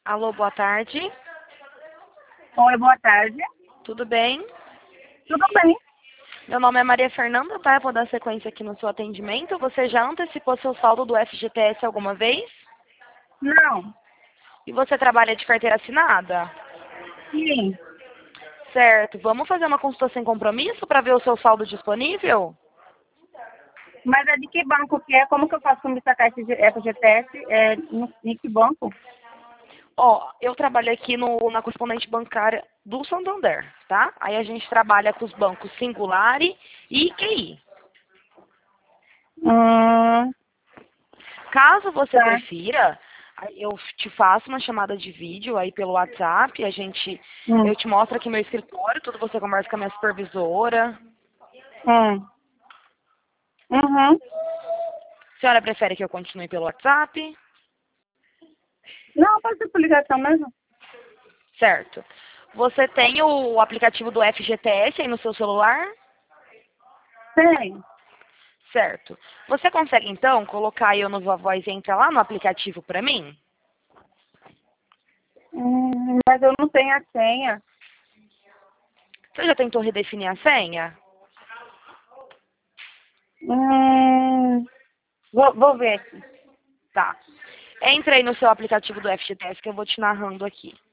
Alô, boa tarde. Oi, boa tarde. Tudo bem? Tudo bem? Meu nome é Maria Fernanda, tá? Eu vou dar sequência aqui no seu atendimento. Você já antecipou seu saldo do FGTS alguma vez? Não. E você trabalha de carteira assinada? Sim. Certo. Vamos fazer uma consulta sem compromisso para ver o seu saldo disponível? Mas é de que banco que é? Como que eu faço para me sacar esse FGTS? Em que banco? Ó, eu trabalho aqui na correspondente bancária do Santander, tá? Aí a gente trabalha com os bancos Singulari e QI. Hum, Caso você tá. prefira, aí eu te faço uma chamada de vídeo aí pelo WhatsApp, eu Hum, te mostro aqui meu escritório, tudo você conversa com a minha supervisora. hum. Uhum. A senhora prefere que eu continue pelo WhatsApp? Não, pode ser por ligação mesmo. Certo. Você tem o aplicativo do FGTS aí no seu celular? Tem. Certo. Você consegue, então, colocar aí o Nova Voz e entrar lá no aplicativo para mim? Mas eu não tenho a senha. Você já tentou redefinir a senha? Vou ver aqui. Tá. Entra aí no seu aplicativo do FGTS que eu vou te narrando aqui.